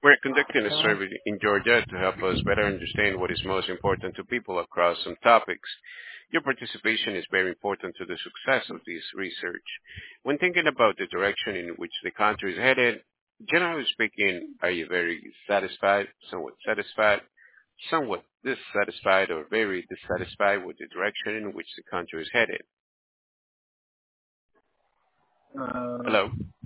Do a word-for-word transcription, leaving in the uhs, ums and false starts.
We're conducting a Uh, survey in Georgia to help us better understand what is most important to people across some topics. Your participation is very important to the success of this research. When thinking about the direction in which the country is headed, generally speaking, are you very satisfied, somewhat satisfied, somewhat dissatisfied, or very dissatisfied with the direction in which the country is headed? uh, Hello?